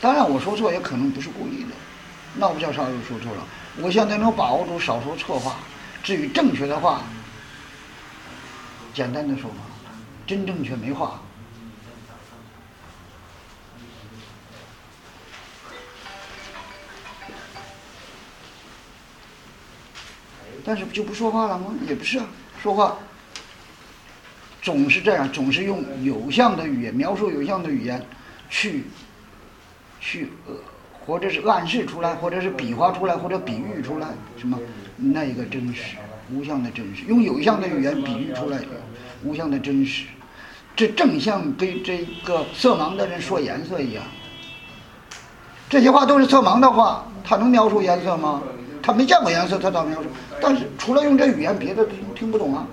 当然我说错也可能不是故意的，那我不叫啥又说错了。我现在能把握住少说错话，至于正确的话，简单的说法，真正确没话。但是就不说话了吗？也不是啊，说话总是这样，总是用有象的语言描述有象的语言去或者是暗示出来，或者是比划出来，或者比喻出来什么那个真实无象的真实，用有象的语言比喻出来无象的真实，这正像跟这个色盲的人说颜色一样。这些话都是色盲的话，他能描述颜色吗？他没见过颜色，他咋描述？但是除了用这语言，别的听不懂啊。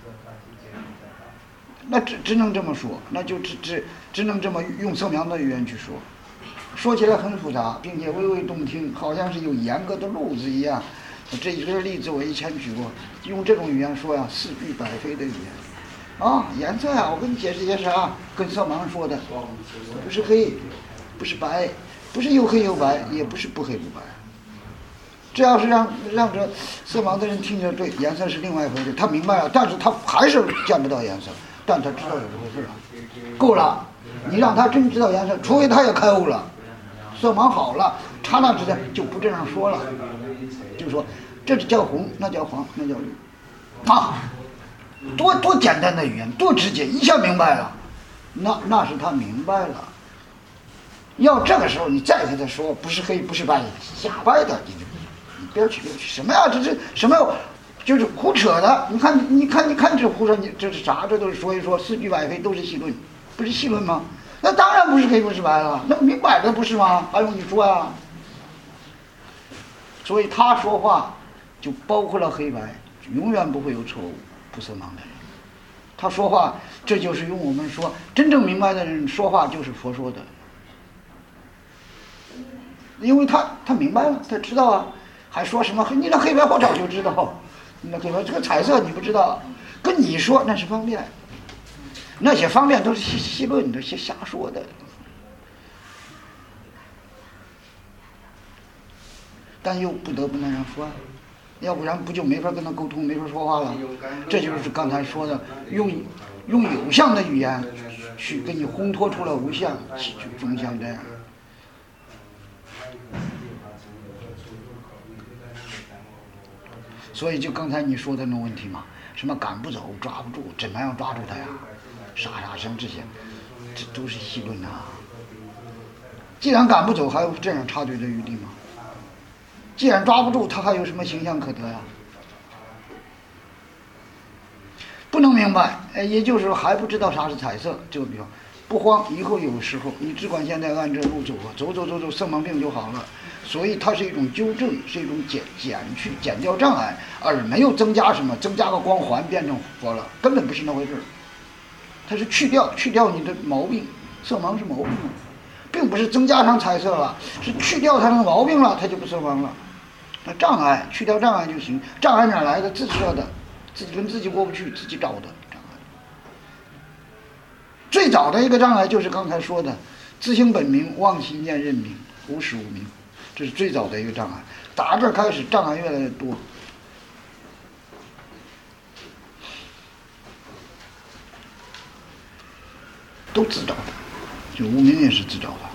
那只能这么说，那就只能这么用色盲的语言去说。说起来很复杂，并且微微动听，好像是有严格的路子一样。这一个例子我以前举过，用这种语言说呀，似句百非的语言。啊，颜色呀，我跟你解释解释啊，跟色盲说的，不是黑，不是白，不是又黑又白，也不是不黑不白。这要是让这色盲的人听着，对，颜色是另外一回事，他明白了，但是他还是见不到颜色，但他知道有这回事了，够了。你让他真知道颜色，除非他也开悟了，色盲好了，刹那之间就不这样说了，就说这叫红，那叫黄，那叫绿，啊，多简单的语言，多直接，一下明白了，那是他明白了。要这个时候你再跟他说不是黑不是白，瞎掰的，你别去什么呀？这是什么？就是胡扯的。你看这胡扯，你这是啥？这都是说一说，似句百非，都是戏论，不是戏论吗？那当然不是黑不是白了，那明摆着不是吗？还用你说呀？所以他说话就包括了黑白，永远不会有错误，不色盲的人。他说话，这就是用我们说真正明白的人说话就是佛说的，因为他明白了，他知道啊。还说什么你那黑白我早就知道，你那黑白这个彩色你不知道，跟你说那是方便，那些方便都是戏论，这些瞎说的。但又不得不那样说，要不然不就没法跟他沟通，没法说话了。这就是刚才说的，用有象的语言去给你烘托出了无象，就像这样。所以就刚才你说的那种问题嘛，什么赶不走抓不住，怎么样抓住他呀，啥像这些，这都是戏论啊。既然赶不走，还有这样插队的余地吗？既然抓不住，他还有什么形象可得呀？不能明白，也就是说还不知道啥是彩色。这个比方不慌，以后有时候你只管现在按这路走啊，走，色盲病就好了。所以它是一种纠正，是一种减掉障碍，而没有增加什么，增加个光环变成佛了，根本不是那回事。它是去掉你的毛病，色盲是毛病，并不是增加上彩色了，是去掉它的毛病了，它就不色盲了。那障碍去掉障碍就行，障碍哪来的？自己设的，自己跟自己过不去，自己找的障碍。最早的一个障碍就是刚才说的，自性本明，妄其念认明，无始无明。这是最早的一个障碍，打这开始障碍越来越多，都自找的，就无明也是自找的。